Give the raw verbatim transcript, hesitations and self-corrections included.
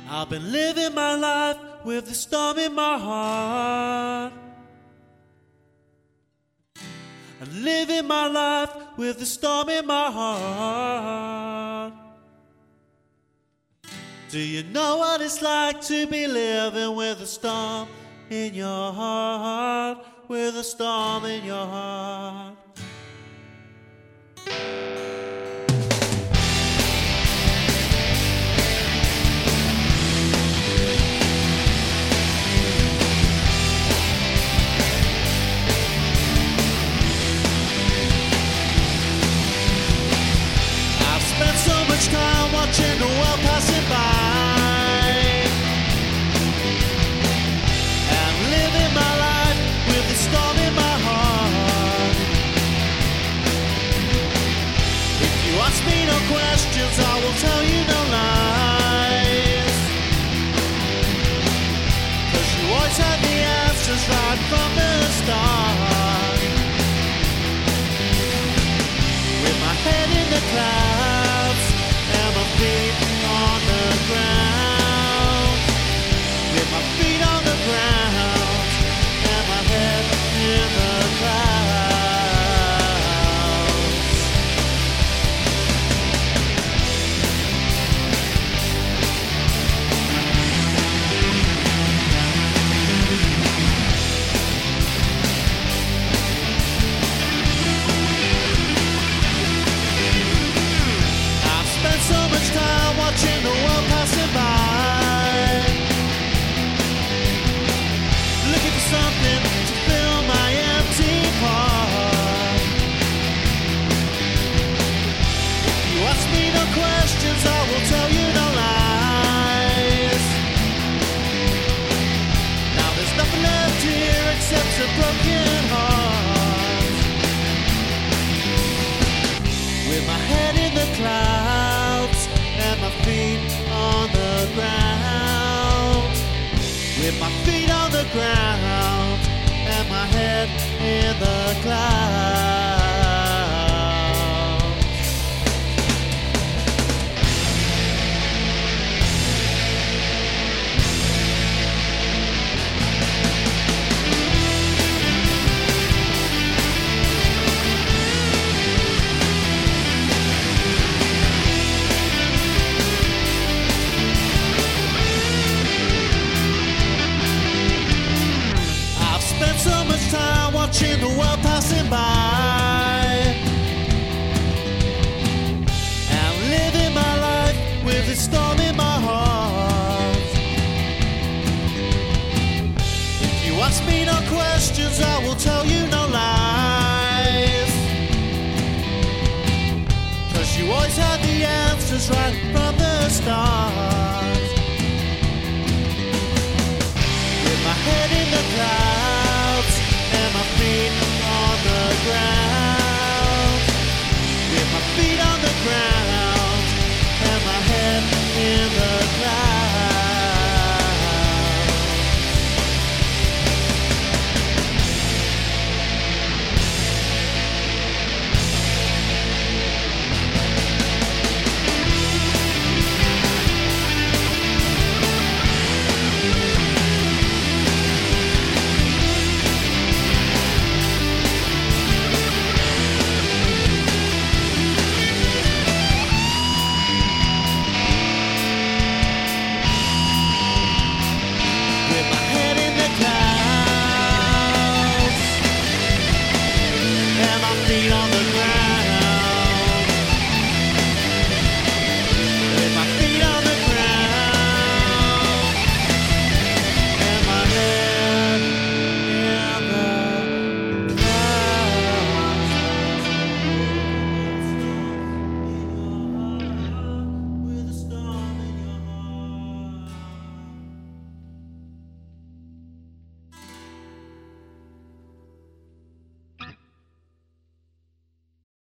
I've been living my life with the storm in my heart. I'm living my life with the storm in my heart. Do you know what it's like to be living with a storm in your heart? With a storm in your heart. Spent so much time watching the world passing by, and living my life with the storm in my heart. If you ask me no questions, I will tell you no lies, 'cause you always had the answers right from the start. With my head in the clouds and my feet on the ground, with my feet on the ground and my head in the clouds. I've spent so much time watching the world passing by, looking for something to fill my empty part. If you ask me no questions, I will tell you no lies. Now there's nothing left here except a broken heart. With my head in the clouds and my feet on the ground, with my feet on the ground and my head in the clouds. I've spent so much time watching the world passing by, and living my life with a storm in my heart. If you ask me no questions, I will tell you no lies, 'cause you always had the answers right from the start. With my head in the clouds and my feet on the ground, with my feet on the ground.